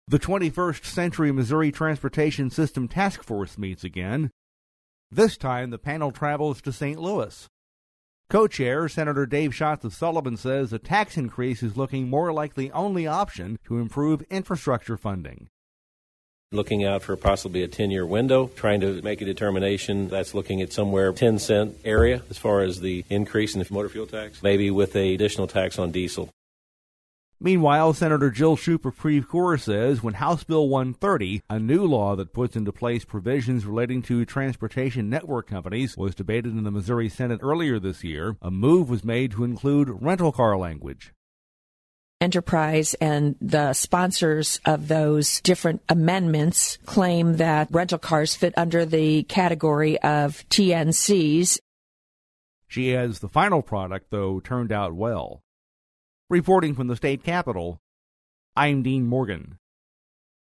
The 21st Century Missouri Transportation System Task Force meets again. This time, the panel travels to St. Louis. Co-chair Senator Dave Schatz of Sullivan says a tax increase is looking more like the only option to improve infrastructure funding. Looking out for possibly a 10-year window, trying to make a determination that's looking at somewhere 10-cent area as far as the increase in the motor fuel tax, maybe with an additional tax on diesel. Meanwhile, Senator Jill Schupp of Creve Coeur says when House Bill 130, a new law that puts into place provisions relating to transportation network companies, was debated in the Missouri Senate earlier this year, a move was made to include rental car language. Enterprise and the sponsors of those different amendments claim that rental cars fit under the category of TNCs. She adds the final product, though, turned out well. Reporting from the state capitol, I'm Dean Morgan.